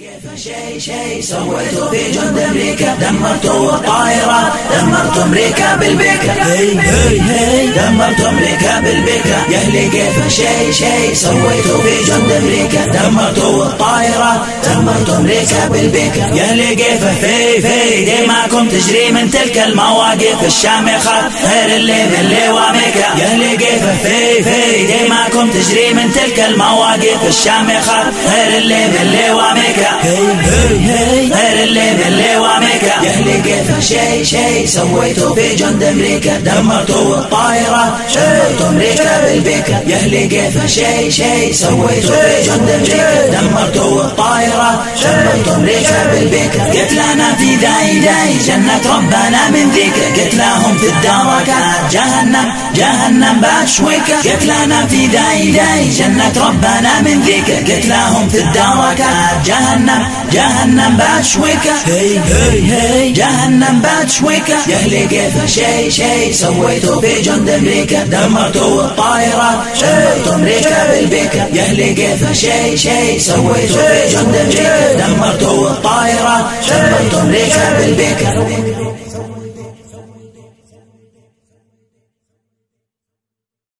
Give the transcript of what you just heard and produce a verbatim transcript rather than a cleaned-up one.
كيف شيء شيء سويته في جند امريكا، دمرتوا الطائرة، دمرتوا امريكا بالبيكا، هي هي هي دمرتوا امريكا بالبيكا، يا اهلي كيف شيء شيء سويته في جند امريكا، دمرتوا الطائرة، دمرتوا امريكا بالبيكا، يا اهلي كيف في في دماءكم تجري من تلك المواقف الشامخة غير اللي من لواميكا، يا اهلي كيف في في دماءكم تجري من تلك المواقف الشامخة غير اللي من لواميكا، غير اللي من لواميكا، يا اهلي كيف شيء شيء سويتوا في جند امريكا، دمرتوا الطائرة، دمرتوا امريكا بالبيكا، يا اهلي كيف شيء شيء سويتوا في جند امريكا، دمرتوا الطائرة، دمرتوا امريكا بالبيكا، قتلانا في ذاي ذاي جنة ربنا من ذيك، قتلاهم في الدركات جهنم جهنم باشويكا، قتلانا في ذاي ذاي جنة ربنا من ذيك، قتلاهم في الدركات جهنم جهنم باشويكا، هي هي هي جهنم باشويكا، يا اهلي كيف شيء شيء سويتوا في جند امريكا، دمرتوا الطائرة، دمرتوا امريكا بالبيكا، يا اهلي كيف شيء شيء سويتوا في جند امريكا، دمرتوا الطائرة، دمرتوا امريكا بالبيكا.